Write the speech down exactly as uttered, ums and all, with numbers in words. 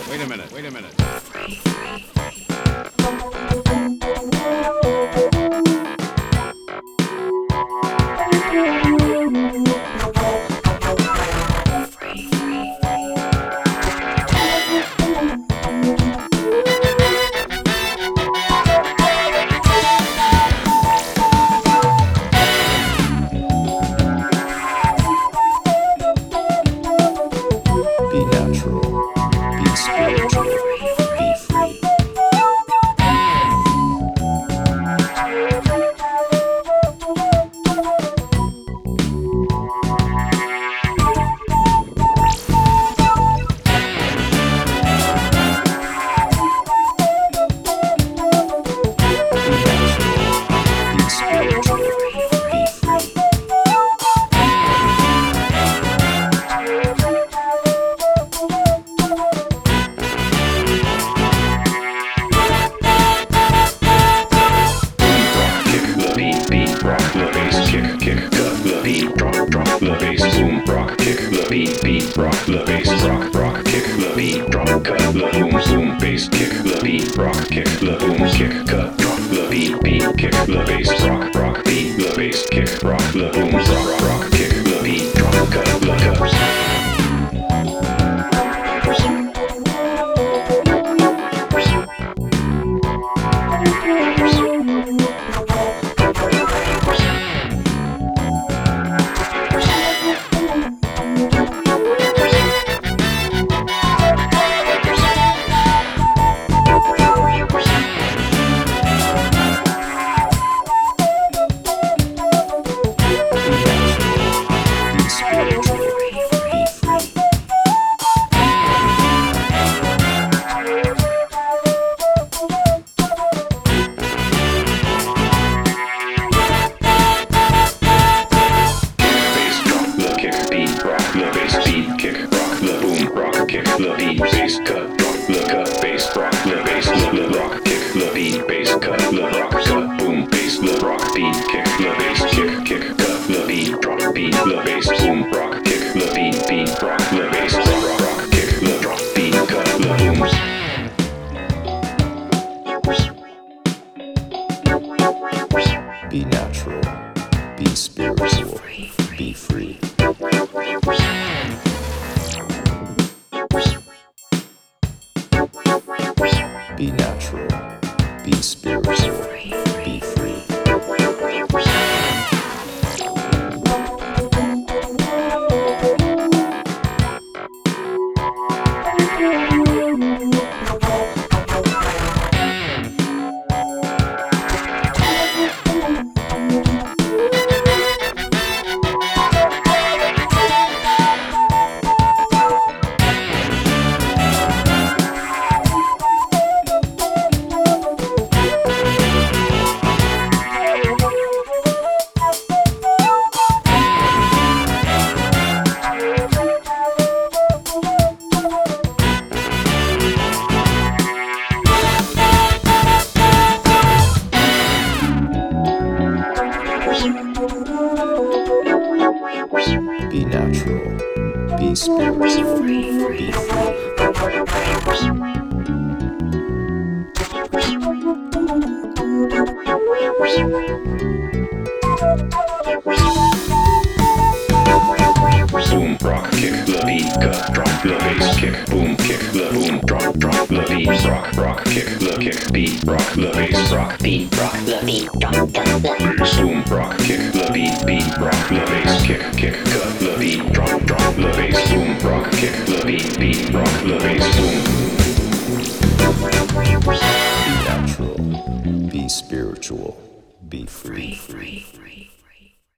minute, wait a minute, wait a minute. Be natural, be spiritual, be free. Be natural, be spiritual, be free. Beat, beat, rock the bass, rock, rock, kick the beat, drop, cut the boom, boom, bass, kick the beat, rock, kick the boom, kick, cut, drop the beat, beat, kick the bass, rock, rock, beat the bass, kick, rock the boom, rock, rock, kick the beat, drop, cut the cups. Kick the beat, bass, cut, drop the cut, bass, rock the bass, the rock, kick the beat, bass, cut the rock, cut, boom, bass, the rock, beat, kick the bass, kick, kick, cut the beat, drop, beat, the bass, boom, rock, kick the beat, beat, rock the bass, rock, rock, kick the drop, beat, cut the boom. Be natural, be spiritual, be free. Be natural, be spiritual, be free. Be natural, be spiritual, be Boom, rock, kick the beat, cut, drop the bass, kick, boom, kick the boom, drop, drop the beat, rock, rock, kick the kick, beat, rock the bass, rock, beat, rock the beat, drop, cut the bass, boom, rock, kick the beat, beat, rock the bass, kick, kick, cut the beat, drop, drop the bass, boom, rock, kick the beat, beat, rock the bass, boom. Be natural, be spiritual, be free. free, free.